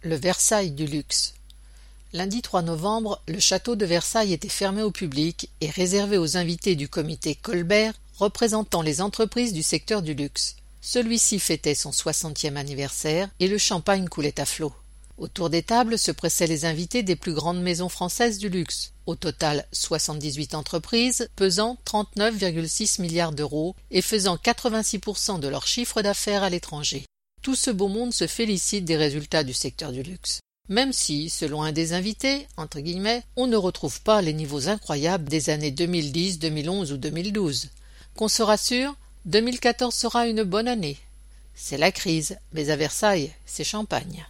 Le Versailles du luxe. Lundi 3 novembre, le château de Versailles était fermé au public et réservé aux invités du comité Colbert représentant les entreprises du secteur du luxe. Celui-ci fêtait son 60e anniversaire et le champagne coulait à flots. Autour des tables se pressaient les invités des plus grandes maisons françaises du luxe. Au total, 78 entreprises, pesant 39,6 milliards d'euros et faisant 86% de leur chiffre d'affaires à l'étranger. Tout ce beau monde se félicite des résultats du secteur du luxe. Même si, selon un des invités, entre guillemets, on ne retrouve pas les niveaux incroyables des années 2010, 2011 ou 2012. Qu'on se rassure, 2014 sera une bonne année. C'est la crise, mais à Versailles, c'est champagne.